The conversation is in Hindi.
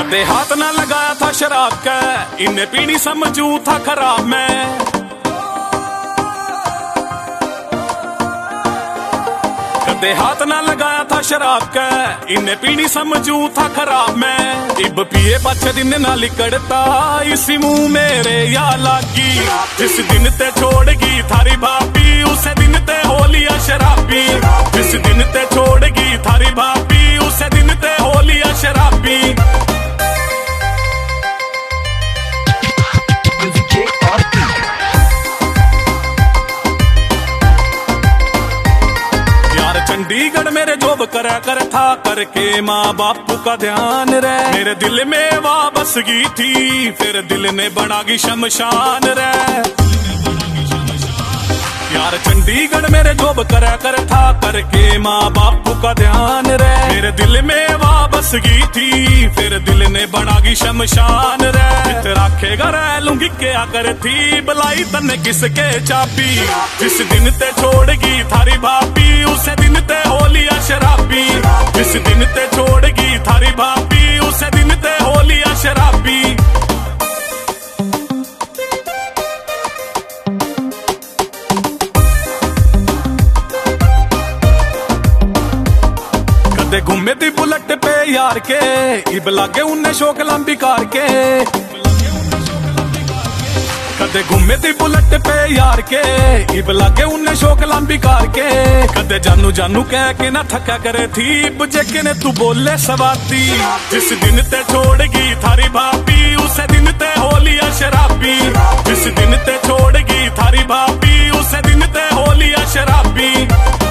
कदे हाथ ना लगाया था शराब का, इन्हें पीनी समझू था खराब मैं। कदे हाथ ना लगाया था शराब का, इन्हें पीनी समझू था खराब मैं। इब पिए पाछे दिन ना लिकड़ता, इसी मुंह मेरे या लागी। जिस दिन ते छोड़गी थारी भाभी, उसे दिन ते हो लिया शराबी। जिस दिन ते छोड़गी थारी भाभी, उसे दिन ते हो लिया शराबी। चंडीगढ़ मेरे जॉब करा कर था, करके माँ बापू का ध्यान रे। मेरे दिल में वापस गई थी, फिर दिल ने बना गी शमशान रे। यार चंडीगढ़ मेरे जॉब करा कर था, करके माँ बापू का ध्यान रे। मेरे दिल में वापस गई थी, फिर दिल ने बना गी शमशान रे। राखेगा रह लूंगी क्या कर थी, बुलाई तन्ने किसके चाबी। जिस दिन ते छोड़गी थारी भाभी, उसे दिन ते हो लिया शराबी। जिस दिन ते छोड़गी थारी भाभी, उसे दिन ते हो लिया शराबी। कदे घूमे दी बुलेट पे यार के, इब लागे उन्हें शौक लंबी कार के। कदे घूमे दी बुलेट पे यार के, इब लागे उन्हें शौक लंबी कार के। कदे जानू जानू कह के ना थका करे थी, बुझे के ने तू बोले सवाती। जिस दिन ते छोड़गी थारी भाभी, उसे दिन ते हो लिया शराबी। जिस दिन ते छोड़गी थारी भाभी, उसे दिन ते हो लिया शराबी।